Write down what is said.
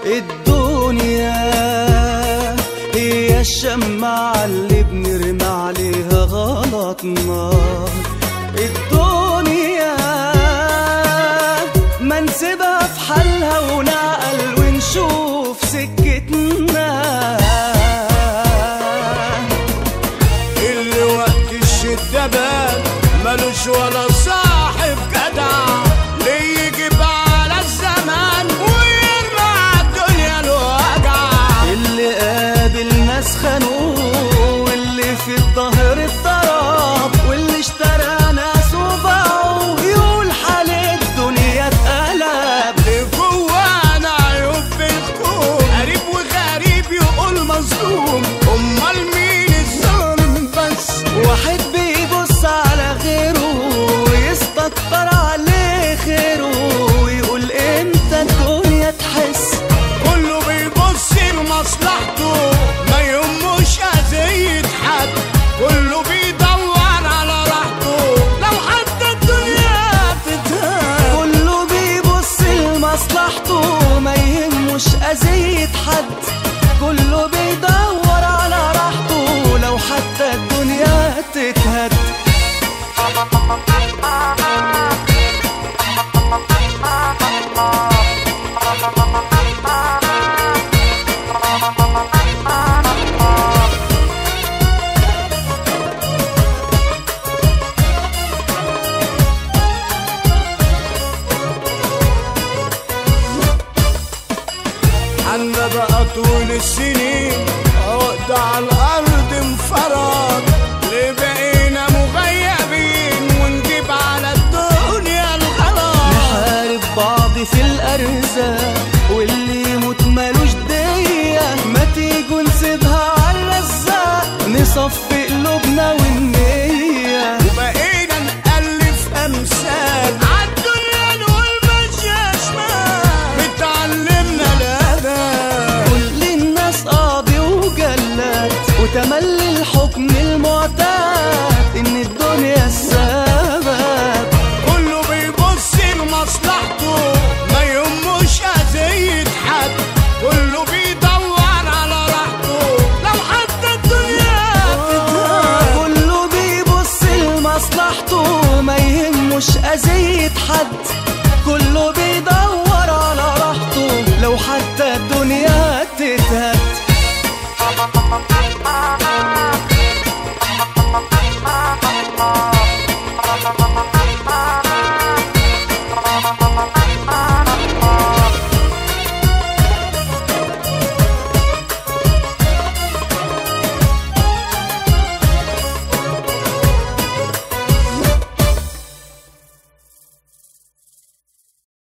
الدنيا هي الشمعة اللي بنرمي عليها غلطنا. الدنيا ما نسيبها في حالها ونعقل ونشوف سكتنا. اللي وقت الشدة بان ملوش ولا صاحب جدع، ليه يجيب على الزمان ويرمى الدنيا الوجع. اللي قابل ناس خانوه، واللي في الظهر الضرب، واللي اشترى ناس وباعوه، يقول حال الدنيا اتقلب. اللي جوانا عيوب في الكون، قريب وغريب يقول مظلوم، امال مين الظالم بس؟ واحد بيبص على غيره ويستكتر عليه خيره، ويقول امتى الدنيا تحس. كله بيبص لمصلحته ما يهموش اذية حد، كله بيدور على راحته لو حتى الدنيا تتهان. كله بيبص لمصلحته ما يهموش اذية حد، كله بيدور على راحته لو حتى الدنيا تتهد. عنا بقى طول السنين عقد على الارض انفرد، ليه بقينا مغيبين ونجيب على الدنيا الغلط. نحارب بعض في الارزاق واللي يموت مالوش دية، ما تيجوا نسيبها على الرزاق نصفي قلوبنا والنية. وبقينا نألف امثال عالدنيا نقول ماشية شمال، متعلمنا الاداب. كل الناس قاضي وجلاد وتملي الحكم المعتاد ان الدنيا السبب. كله بيبص لمصلحته ما يهموش اذية حد، كله بيدور على راحته لو حتى الدنيا تتهان. كله بيبص لمصلحته ما يهموش اذية حد،